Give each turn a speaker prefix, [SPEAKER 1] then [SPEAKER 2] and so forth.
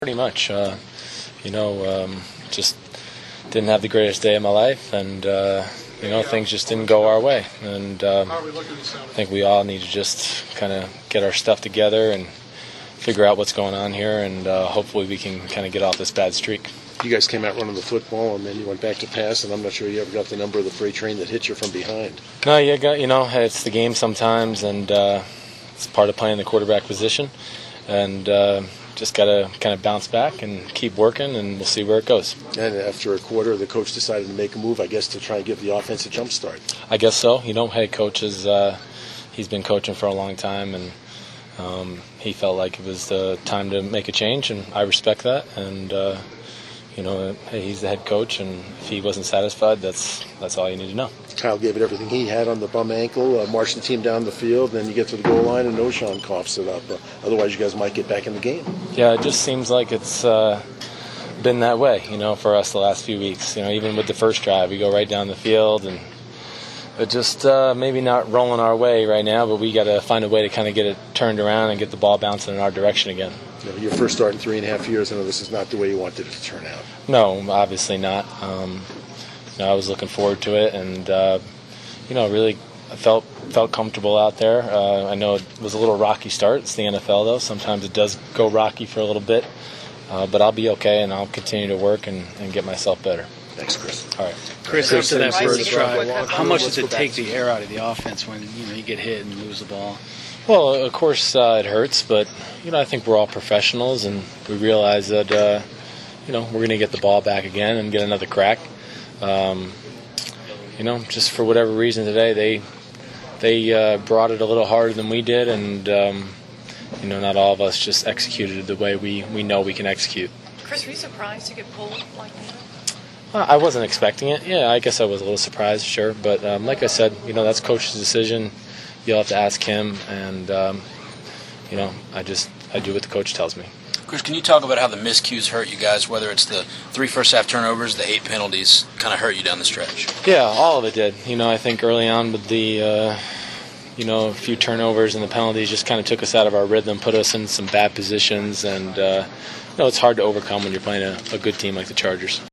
[SPEAKER 1] Pretty much, just didn't have the greatest day of my life, and things just didn't go our way. And I think we all need to just kind of get our stuff together and figure out what's going on here, and hopefully we can kind of get off this bad streak.
[SPEAKER 2] You guys came out running the football, and then you went back to pass, and I'm not sure you ever got the number of the freight train that hit you from behind.
[SPEAKER 1] No, it's the game sometimes, and it's part of playing the quarterback position, and just got to kind of bounce back and keep working, and we'll see where it goes.
[SPEAKER 2] And after a quarter, the coach decided to make a move, I guess, to try and give the offense a jump start.
[SPEAKER 1] I guess so. Head coach he's been coaching for a long time, and he felt like it was the time to make a change, and I respect that. And he's the head coach, and if he wasn't satisfied, that's all you need to know.
[SPEAKER 2] Kyle gave it everything he had on the bum ankle, marched the team down the field, and then you get to the goal line and Noshawn coughs it up. Otherwise, you guys might get back in the game.
[SPEAKER 1] Yeah, it just seems like it's been that way, for us the last few weeks. Even with the first drive, we go right down the field, and it just maybe not rolling our way right now, but we got to find a way to kind of get it turned around and get the ball bouncing in our direction again.
[SPEAKER 2] Your first start in 3.5 years, I know this is not the way you wanted it to turn out.
[SPEAKER 1] No, obviously not. I was looking forward to it, and really I felt comfortable out there. I know it was a little rocky start. It's the NFL, though. Sometimes it does go rocky for a little bit, but I'll be okay, and I'll continue to work and get myself better.
[SPEAKER 2] Thanks, Chris.
[SPEAKER 1] All right.
[SPEAKER 3] Chris, after that first drive, how much does it take the air out of the offense when you get hit and lose the ball?
[SPEAKER 1] Well, of course it hurts, but I think we're all professionals, and we realize that we're going to get the ball back again and get another crack. Just for whatever reason today, they brought it a little harder than we did, and not all of us just executed the way we know we can execute.
[SPEAKER 4] Chris, were you surprised to get pulled like that?
[SPEAKER 1] I wasn't expecting it. Yeah, I guess I was a little surprised, sure. But like I said, that's coach's decision. You'll have to ask him, and I do what the coach tells me.
[SPEAKER 5] Chris, can you talk about how the miscues hurt you guys, whether it's the 3 first-half turnovers, the 8 penalties, kind of hurt you down the stretch?
[SPEAKER 1] Yeah, all of it did. I think early on with the, a few turnovers and the penalties just kind of took us out of our rhythm, put us in some bad positions, and, it's hard to overcome when you're playing a good team like the Chargers.